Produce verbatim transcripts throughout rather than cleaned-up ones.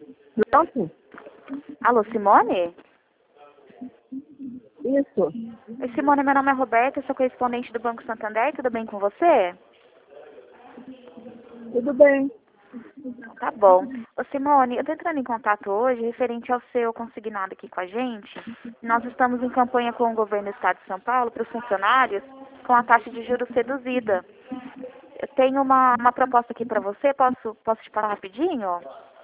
Pronto? Alô, Simone? Isso. Oi, Simone, meu nome é Roberta, eu sou correspondente do Banco Santander, tudo bem com você? Tudo bem. Tá bom. Ô, Simone, eu tô entrando em contato hoje referente ao seu consignado aqui com a gente. Nós estamos em campanha com o governo do Estado de São Paulo para os funcionários com a taxa de juros reduzida. Eu tenho uma, uma proposta aqui para você, posso, posso te parar rapidinho?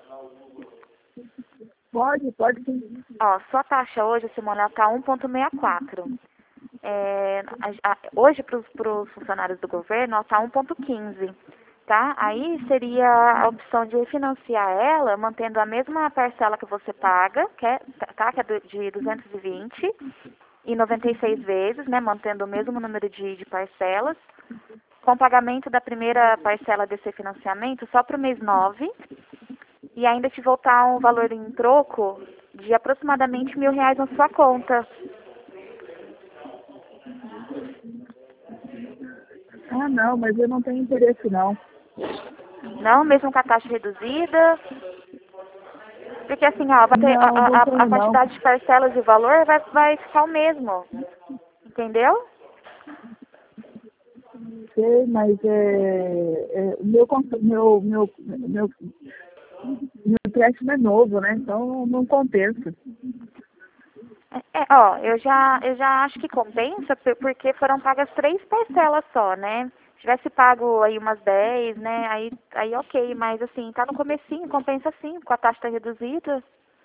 Pode, pode sim. Ó, sua taxa hoje, Simone, ela tá um vírgula sessenta e quatro. É, a- a- hoje, para os funcionários do governo, ela tá um vírgula quinze. Tá? Aí seria a opção de refinanciar ela, mantendo a mesma parcela que você paga, que é, tá? Que é do- de duzentos e vinte e noventa e seis vezes, né? Mantendo o mesmo número de, de parcelas, com pagamento da primeira parcela desse financiamento só para o mês nove e ainda te voltar um valor em troco de aproximadamente mil reais na sua conta. Ah, não, mas eu não tenho interesse, não. Não, mesmo com a taxa reduzida. Porque assim, ó, vai ter a, Não, não a, a tenho, não. quantidade de parcelas e o valor vai, vai ficar o mesmo. Entendeu? Sei, mas é, é, o meu, con- meu, meu, meu, meu empréstimo é novo, né? Então não compensa. É, é, ó, eu já, eu já acho que compensa por- porque foram pagas três parcelas só, né? Se tivesse pago aí umas dez, né? Aí, aí ok, mas assim, tá no comecinho, compensa sim, com a taxa reduzida.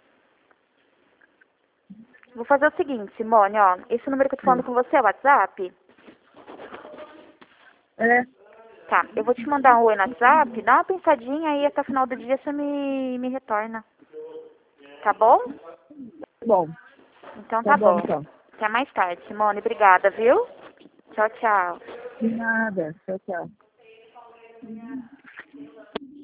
Vou fazer o seguinte, Simone, ó, esse número que eu tô falando com você é o WhatsApp? É, Tá, eu vou te mandar um oi no WhatsApp, dá uma pensadinha aí até o final do dia você me, me retorna. Tá bom? bom, Então tá tá bom bom. então. Até mais tarde, Simone. Obrigada, viu? Tchau, tchau. De nada, tchau, tchau.